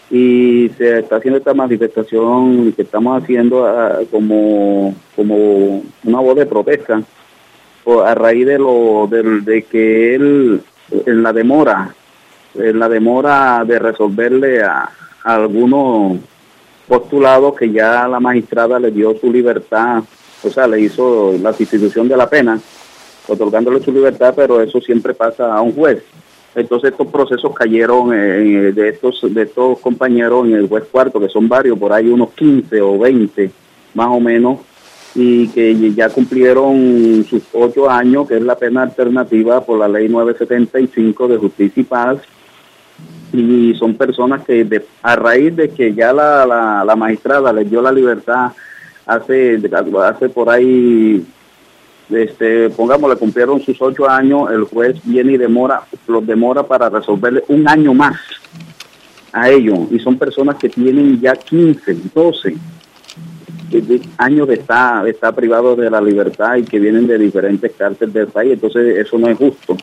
y se está haciendo esta manifestación que estamos haciendo como una voz de protesta a raíz de que él en la demora de resolverle a algunos postulados que ya la magistrada le dio su libertad, o sea, le hizo la sustitución de la pena, otorgándole su libertad, pero eso siempre pasa a un juez. Entonces estos procesos cayeron de estos compañeros en el juez cuarto, que son varios, por ahí unos 15 o 20 más o menos, y que ya cumplieron sus 8 años, que es la pena alternativa por la ley 975 de Justicia y Paz, y son personas que a raíz de que ya la magistrada les dio la libertad hace por ahí, pongámosle, cumplieron sus 8 años, el juez viene y los demora para resolverle un año más a ellos, y son personas que tienen ya 15, 12 años de estar privados de la libertad y que vienen de diferentes cárceles del país. Entonces eso no es justo.